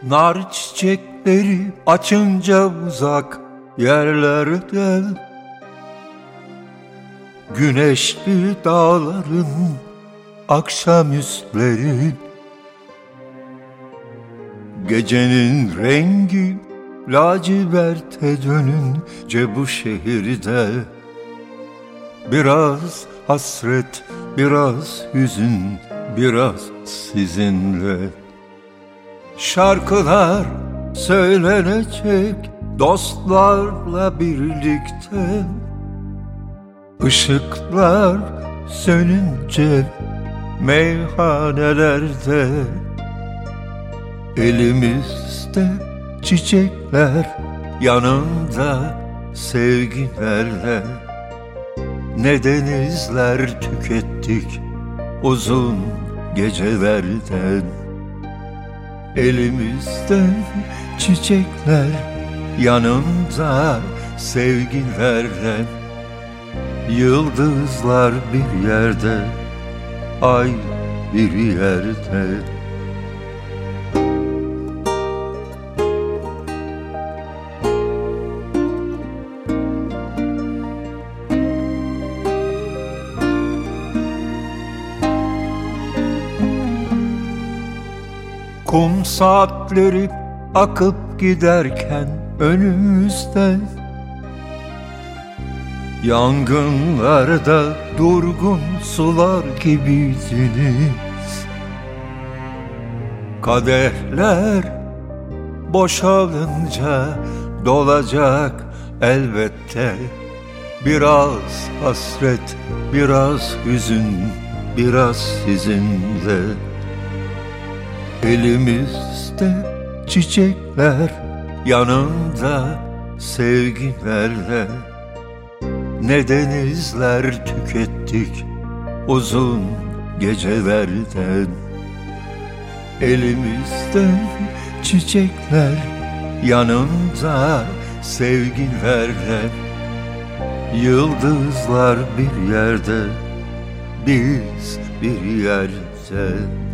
Nar çiçekleri açınca uzak yerlerde, güneşli dağların akşamüstleri, gecenin rengi laciverte dönünce bu şehirde, biraz hasret, biraz hüzün, biraz sizinle. Şarkılar söylenecek dostlarla birlikte, ışıklar sönünce meyhanelerde, elimizde çiçekler, yanında sevgilerle, ne denizler tükettik uzun gecelerden. Elimizde çiçekler, yanında sevgilerle, yıldızlar bir yerde, ay bir yerde. Kum saatleri akıp giderken önümüzde, yangınlarda durgun sular gibiydiniz. Kadehler boşalınca dolacak elbette, biraz hasret, biraz hüzün, biraz sizinle. Elimizde çiçekler, yanında sevgilerle, ne denizler tükettik uzun gecelerden. Elimizde çiçekler, yanında sevgilerle, yıldızlar bir yerde, biz bir yerde.